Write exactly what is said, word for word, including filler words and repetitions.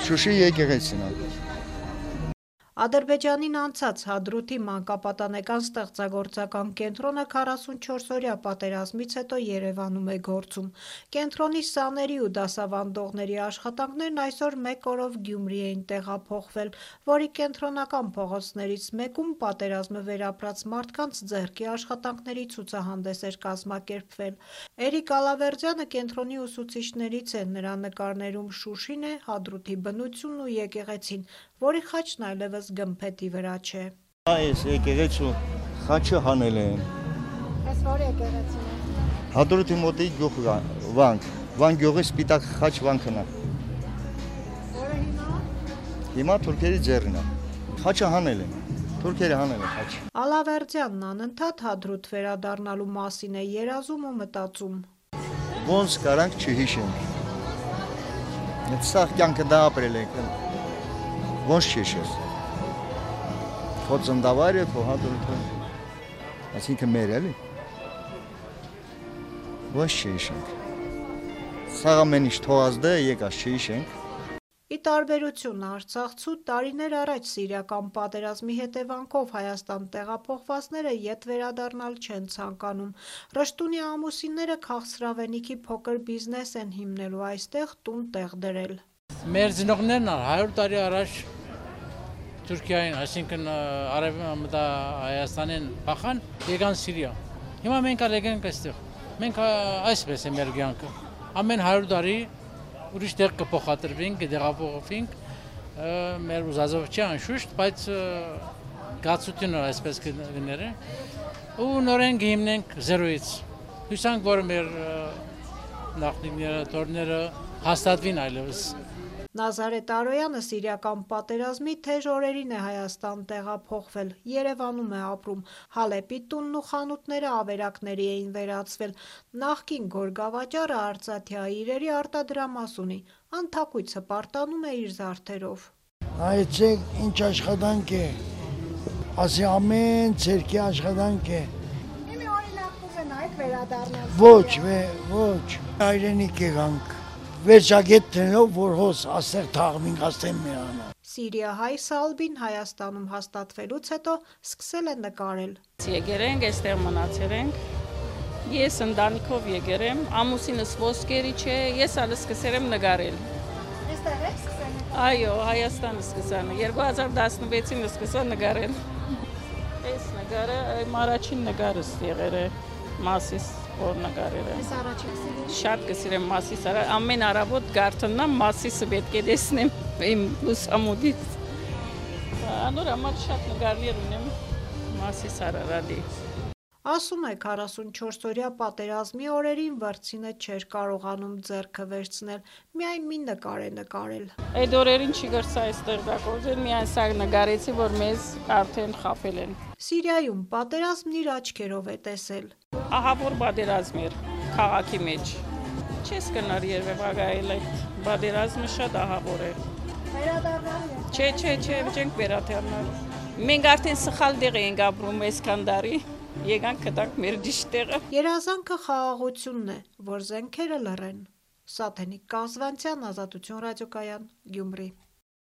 Շուշի եկեղեցին է։ Ադրբեջանին անցած Հադրութի մանկապատանեկան ստեղծագործական կենտրոնը քառասունչորս-օրյա պատերազմից հետո Երևանում է գործում։ Կենտրոնի սաների ու դասավանդողների աշխատանքներն այսօր մեկ օրով Գյումրի էին տեղափոխվել, որի կենտրոնական փողոցներից մեկում պատերազմը վերապրած մարդկանց ձեռքի աշխատանքների ցուցահանդես էր կազմակերպվել։ Էրիկ Ալավերդյանը կենտրոնի ուսուցիչներից է, նրա նկարներում Շուշին է, Հադրութի բնությունն ու եկեղեցին, որի խաչն այլևս գմփետի վրա չէ։ Այս եկեղեցու խաչը հանել են։ Այս որ եկեղեցին է։ Հադրութի մոտի գյուղ վանք, վան գյուղի սպիտակ խաչ վանքն է։ Որը հիմա։ Հիմա թուրքերի ձեռին է։ Խաչը հանել են։ Թուրքերը հանել են խաչը։ Ալավերդյանն անընդհատ Հադրութ վերադառնալու մասին է երազում ու մտածում։ Ոնց կարանք չհիշենք։ Այդ սաղ կյանքը դա ապրել ենք։ Ոնց չհիշես։ Քո ծննդավայրը, քո Հադրութը, այսինքն մեր էլի։ Ոնց չհիշենք։ Սաղ ամեն ինչ թողած դե եկած չհիշենք։ Ի տարբերություն արցախցու տարիներ առաջ սիրիական պատերազմի հետևանքով Հայաստան տեղափոխվածները ետ վերադառնալ չեն ցանկանում։ Ռշտունի ամուսինները քաղցրավենիքի փոքր բիզնես են հիմնելու այստեղ տուն տեղ դրել։ Մեր ծնողներն հարյուր տարի առաջ Թուրքիային, այսինքն Արևմտա Հայաստանին փախան, եկան Սիրիա։ Հիմա մենք ալ եկենք այստեղ։ Մենք այսպես է մեր կյանքը։ Ամեն հարյուր տարի ուրիշ տեղ կփոխադրվենք, կդեղափոխվենք, մեր ուզածով չի անշուշտ, բայց գացությունը այսպես կներե ու նորեն հիմնենք զերոյից։ Հուսանք, որ մեր նախնիները, տորները հաստատվին այլևս։ Նազարեթ Արոյանը սիրիական պատերազմի թեժ օրերին է Հայաստան տեղափոխվել, Երևանում է ապրում, Հալեպի տունն ու խանութները ավերակների էին վերածվել, նախկին գորգավաճառը արծաթյա իրերի արտադրամաս ունի, անթակույցը պարտանում է իր զարդերով։ Այցեք ինչ աշխատանք է, ասի ամեն ցերքի աշխատանք է։ Իմի օրինակ կուզենայիք վերադառնալ։ Ոչ, ոչ, հայրենիք եկանք։ Վերջագետներով, որ հոս աստեղ թաղմինք աստեմ միանա։ Սիրիահայ Սալբին Հայաստանում հաստատվելուց հետո սկսել է նկարել։ Եկել ենք, այստեղ մնացել ենք, ես ընտանիքով եկել եմ, ամուսինս ոսկերի չէ, ես ալը սկսել եմ նկարել։ Այստեղ եք սկսել։ Այո, Հայաստանը սկսան, երկու հազար տասնվեցին սկսա նկարել։ Այս նկարը իմ առաջին նկարս եղել է, Մասիս որ նկարել եմ։ Այս առաջին սիրում։ Շատ կսիրեմ Մասիս, ամեն առավոտ գարթնամ Մասիսը պետք է տեսնեմ իմ լուսամուտից։ Անոր համար շատ նկարներ ունեմ Մասիս Արարատի։ Ասում է քառասունչորս-օրյա պատերազմի օրերին վրձինը չէր կարողանում ձեռքը վերցնել, միայն մի նկար է նկարել։ Այդ օրերին չի գրծա այստեղ դակոզել, միայն սա նկարեցի, որ մեզ արդեն խაფել են։ Սիրիայում պատերազմն իր աչքերով է տեսել։ Ահավոր պատերազմ էր քաղաքի մեջ։ Չես կնար երևակայել այդ պատերազմը շատ ահավոր է։ Վերադառնալ։ Չէ, չէ, չէ, չենք վերադառնալ։ Մենք արդեն սխալ տեղ ենք ապրում այսքան տարի։ Եկանք կտանք մեր ճիշտ տեղը։ Երազանքը խաղաղությունն է, որ զենքերը լռեն։ Սաթենիկ Կազվանցյան, Ազատություն ռադիոկայան, Գյումրի։